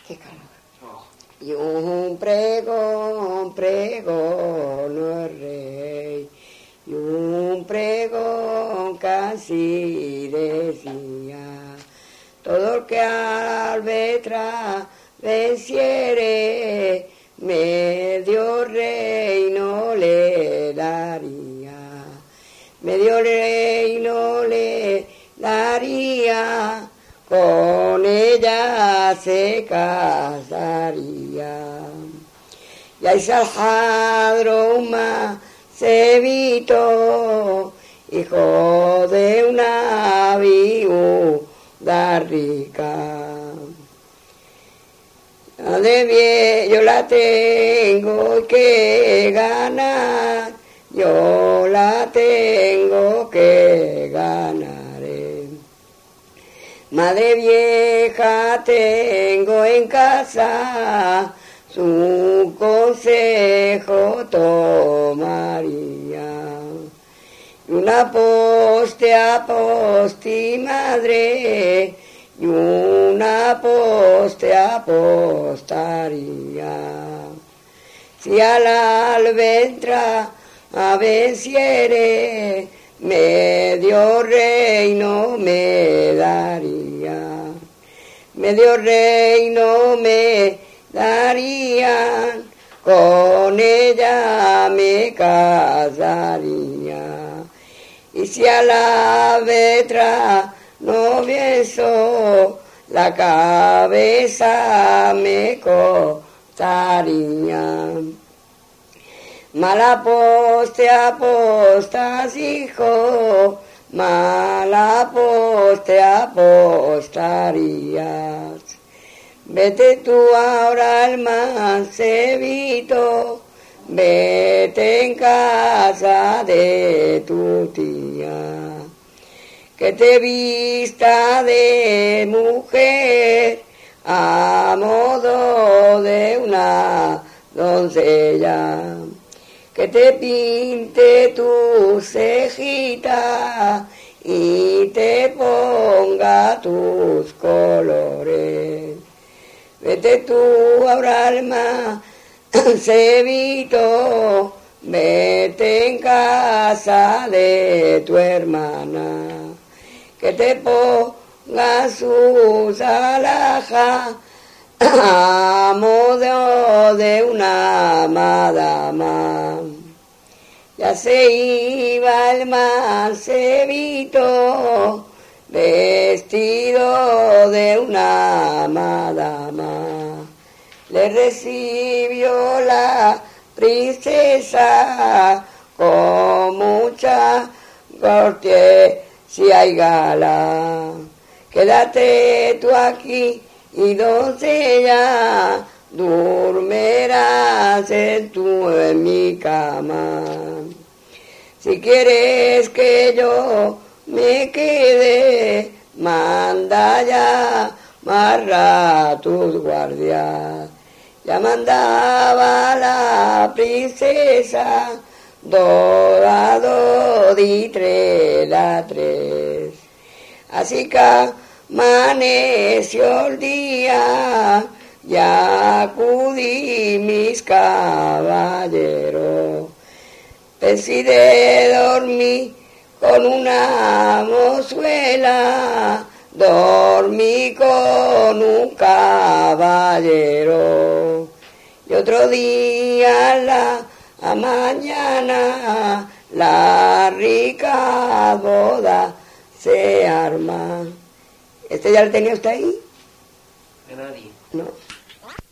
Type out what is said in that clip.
Qué calor. Y un pregón, pregonó el rey, y un pregón casi decía, todo el que albetra venciere, medio reino le daría, medio reino le daría, con ella se casaría. Y ahí Saljadro un macebito, hijo de una viuda rica. De bien, yo la tengo que ganar, yo la tengo que ganar. Madre vieja tengo en casa, su consejo tomaría. Y una poste aposti madre, y una poste apostaría. Si al albentra venciere, medio reino me daría, medio reino me darían, con ella me casaría. Y si a la vetra no beso, la cabeza me cortaría. Mala poste apostas, hijo, mala poste apostarías. Vete tú ahora al mancebito, vete en casa de tu tía, que te vista de mujer a modo de una doncella, que te pinte tu cejita y te ponga tus colores. Vete tú ahora al mancebito, vete en casa de tu hermana, que te ponga sus alhajas a modo de una madama. Ya se iba el mancebito vestido de una madama. Le recibió la princesa con mucha cortesía y gala. Quédate tú aquí y doncella, durmerás en mi cama. Si quieres que yo me quede, manda ya marra tus guardias. Ya mandaba la princesa, dos a dos y tres a tres. Así que amaneció el día, ya acudí mis caballeros. Decidí dormir con una mozuela, dormí con un caballero. Y otro día a mañana la rica boda se arma. ¿Este ya lo tenía usted ahí? De nadie. No.